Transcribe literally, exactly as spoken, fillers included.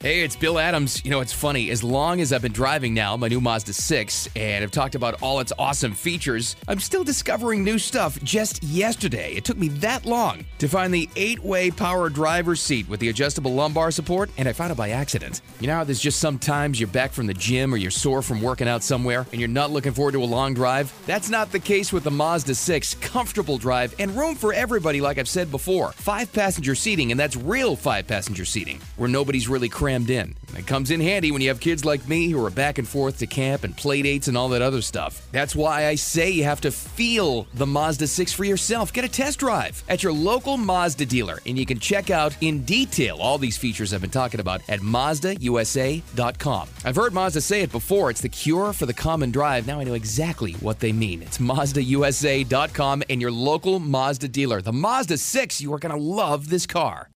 Hey, it's Bill Adams. You know, it's funny. As long as I've been driving now, my new Mazda six, and I've talked about all its awesome features, I'm still discovering new stuff. Just yesterday, it took me that long to find the eight-way power driver's seat with the adjustable lumbar support, and I found it by accident. You know how there's just sometimes you're back from the gym or you're sore from working out somewhere, and you're not looking forward to a long drive? That's not the case with the Mazda six. Comfortable drive and room for everybody, like I've said before. Five-passenger seating, and that's real five-passenger seating, where nobody's really crammed in. It comes in handy when you have kids like me who are back and forth to camp and play dates and all that other stuff. That's why I say you have to feel the Mazda six for yourself. Get a test drive at your local Mazda dealer, and you can check out in detail all these features I've been talking about at Mazda U S A dot com. I've heard Mazda say it before. It's the cure for the common drive. Now I know exactly what they mean. It's Mazda U S A dot com and your local Mazda dealer. The Mazda six, you are going to love this car.